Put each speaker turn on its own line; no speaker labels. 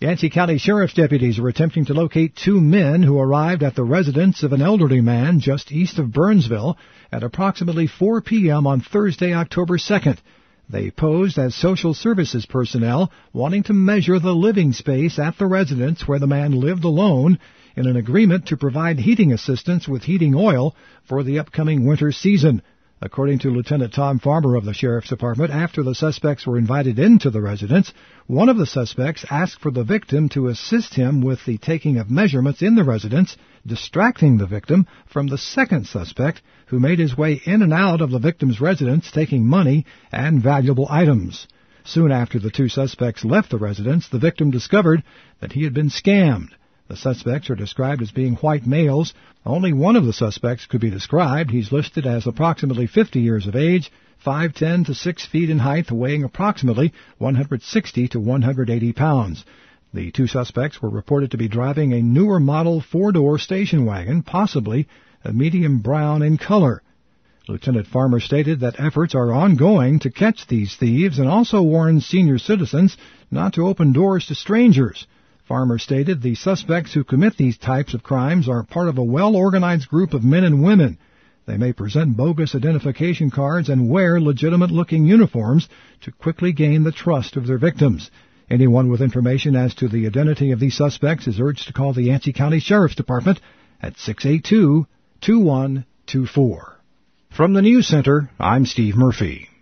Yancey County Sheriff's deputies are attempting to locate two men who arrived at the residence of an elderly man just east of Burnsville at approximately 4 p.m. on Thursday, October 2nd. They posed as social services personnel wanting to measure the living space at the residence where the man lived alone in an agreement to provide heating assistance with heating oil for the upcoming winter season. According to Lieutenant Tom Farmer of the Sheriff's Department, after the suspects were invited into the residence, one of the suspects asked for the victim to assist him with the taking of measurements in the residence, distracting the victim from the second suspect, who made his way in and out of the victim's residence taking money and valuable items. Soon after the two suspects left the residence, the victim discovered that he had been scammed. The suspects are described as being white males. Only one of the suspects could be described. He's listed as approximately 50 years of age, 5'10" to 6 feet in height, weighing approximately 160 to 180 pounds. The two suspects were reported to be driving a newer model four-door station wagon, possibly a medium brown in color. Lieutenant Farmer stated that efforts are ongoing to catch these thieves and also warned senior citizens not to open doors to strangers. Farmer stated the suspects who commit these types of crimes are part of a well-organized group of men and women. They may present bogus identification cards and wear legitimate-looking uniforms to quickly gain the trust of their victims. Anyone with information as to the identity of these suspects is urged to call the Yancey County Sheriff's Department at 682-2124. From the News Center, I'm Steve Murphy.